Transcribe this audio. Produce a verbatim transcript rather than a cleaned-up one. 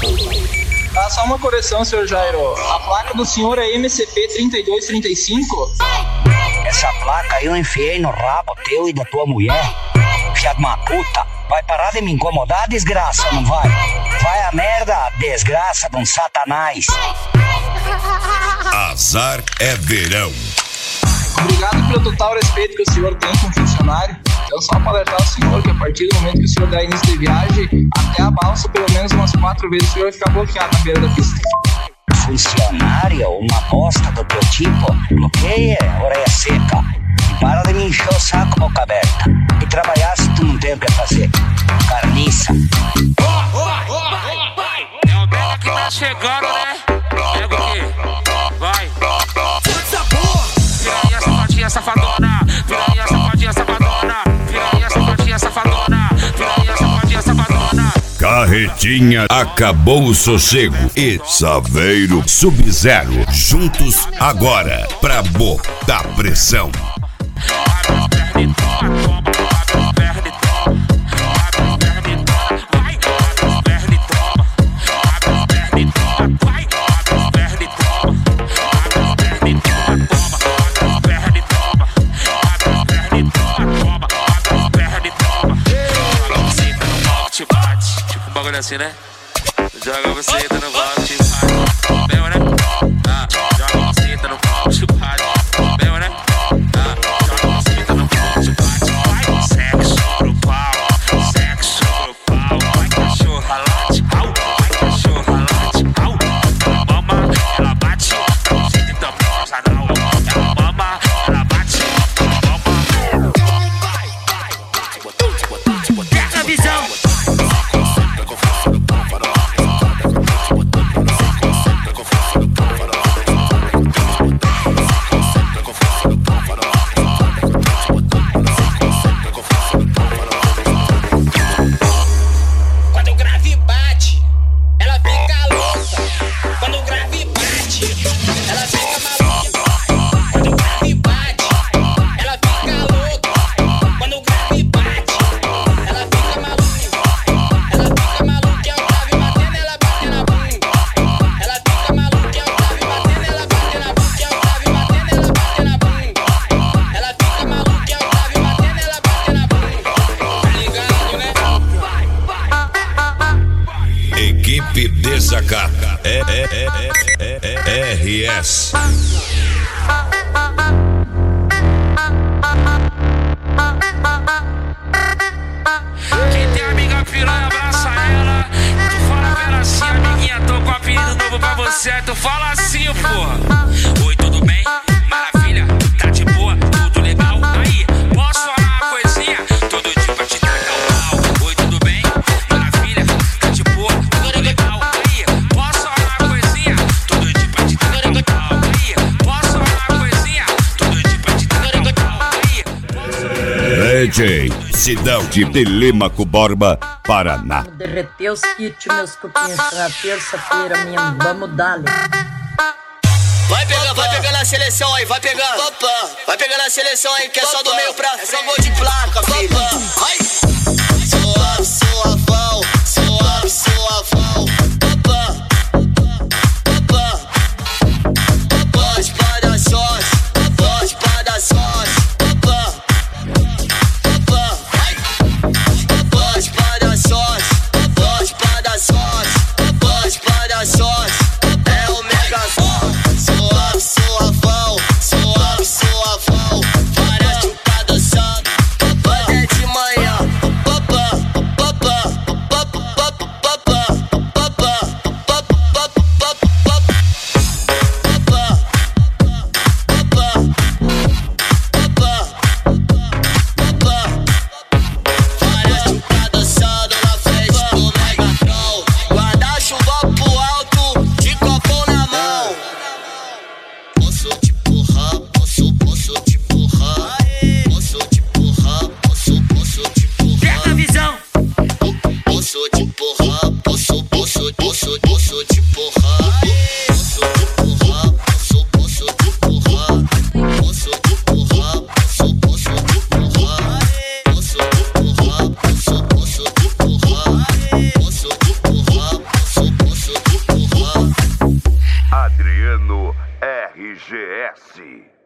Ah, só uma correção, senhor Jairo. A placa do senhor é M C P trinta e dois trinta e cinco? Essa placa eu enfiei no rabo teu e da tua mulher. Filha de uma puta. Vai parar de me incomodar, desgraça, não vai? Vai a merda, desgraça de um satanás. Azar é verão. Obrigado pelo total respeito que o senhor tem com o funcionário. Eu só para alertar o senhor que a partir do momento que o senhor dá início de viagem, até a balsa, pelo menos umas quatro vezes, o senhor vai ficar bloqueado na beira da pista. Funcionário, uma bosta do teu tipo, bloqueia, orelha seca. E para de me encher o saco, boca aberta. E trabalhar se tu não tem o que fazer. Carniça. É o Bela que tá chegando, né? Pega o quê? Vai. Piranha, safadinha, safadona. Piranha, safadinha, safadona. Piranha, safadinha, safadona. Piranha, safadinha, safadona. Carretinha, acabou o sossego. E Saveiro Sub-Zero, juntos agora, pra botar pressão. Assim, né? Joga você, tá no bote, bate. Meu, né? Ah, joga você, tá no bote, bate. Meu, né? Ah, joga você, tá no bote, bate. Vai, sexo pro pau, sexo pro pau. Vai, cachorra, late, au. Vai, cachorra, late, au. Ela mama, ela bate. Dá um jeito então, rosa não. Ela mama, ela bate. Ela mama. Vai, vai, vai. Pega a visão. Equipe Desacata. É, é, é, é, é, é, R S. Quem tem amiga piranha, abraça ela. Tu fala pra ela assim, amiguinha, tô com um apelido novo pra você. Tu fala assim, porra. Oi, tudo bem? Maravilha, tá de boa, tudo legal. Aí, posso falar uma coisinha? Todo dia pra te dar pau. Oi, tudo bem? Maravilha, tá de boa, tudo legal. Aí, posso falar uma coisinha? Todo dia pra te dar pau. Aí, posso falar uma coisinha? Todo dia pra te dar pau. Aí, D J Sidão de Telêmaco Borba, Paraná. Derreteu os kits, meus cupinhos na terça-feira, minha, vamos dar-lhe. Vai pegando, vai pegando a seleção aí, vai pegando. Opa. Vai pegando a seleção aí, que é só do meio pra frente. É só gol de placa, filho. Vai. Suave, suavão, suave, suavão. Opa. Opa. Opa. Espada sós, opa. Espada sós. Opa. Opa. Vai. Opa. Espada sós, opa. Espada sós. Opa. Espada sós. É o mega suave, suavão, suave, suavão. Várias chupadas dançando, até de manhã. Opa, opa, opa, opa, opa, opa, opa, opa, várias chupadas dançando na frente do Megatron. Guarda-chuva pro alto, de copo na mão. Posso te empurrar, posso, posso te empurrar. Posso te empurrar, posso, posso te empurrar. pega a visão. Posso te empurrar, posso, posso, posso, posso te empurrar. Posso te empurrar, posso, posso te empurrar. Posso te empurrar, posso, posso te empurrar. Posso te empurrar, posso, posso te empurrar. Posso te empurrar, posso, posso Adriano R G S.